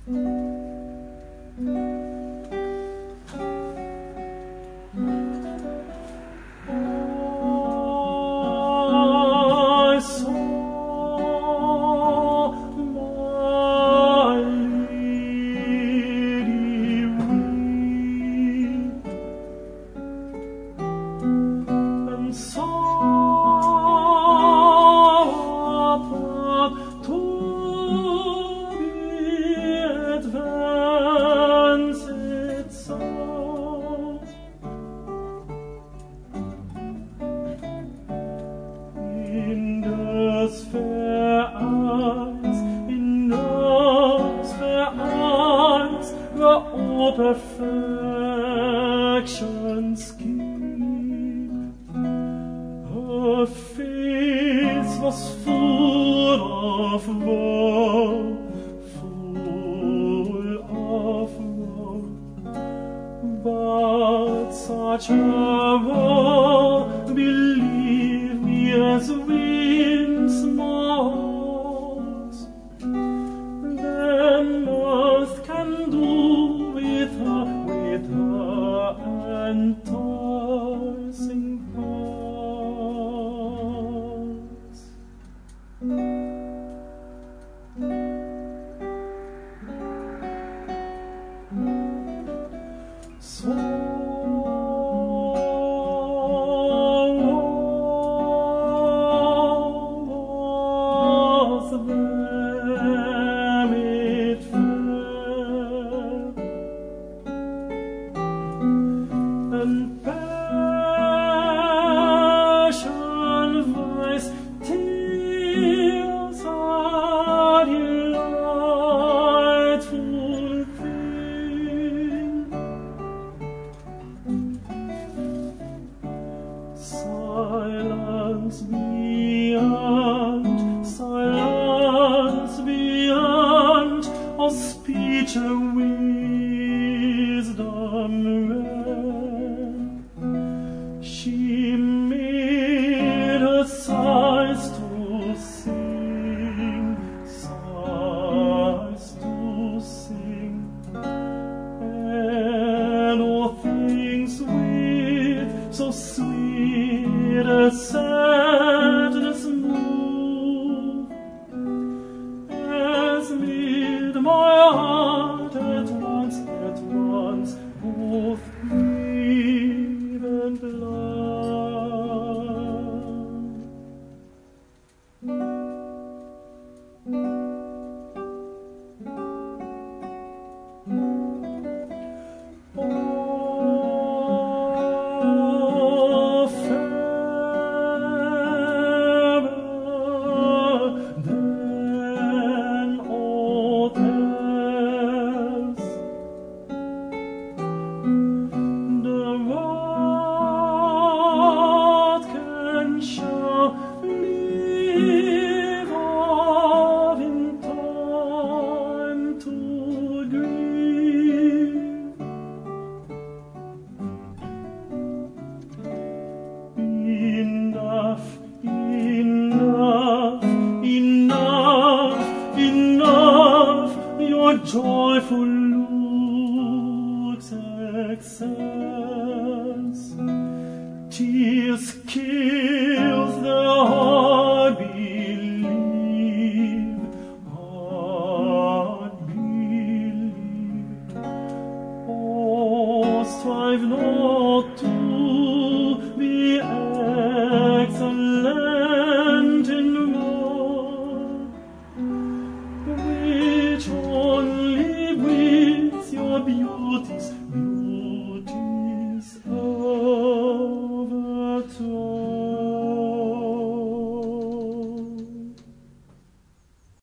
Perfections keep. Her face was full of woe, full of woe, but such a woe, believe me, as winds moss, than earth can do with her enticing paths. So was them it fell, and passion vice tears are delightful thing. Silence beyond of speech and wisdom ran. She made her sighs to sing, and all things with so sweet a sadness move, as mid my heart at once both grieve and love. Oh, fairer than aught else, the world can show live of in time to grieve. Enough, your joyful looks excess. Tears kills the heart believe. Oh, strive no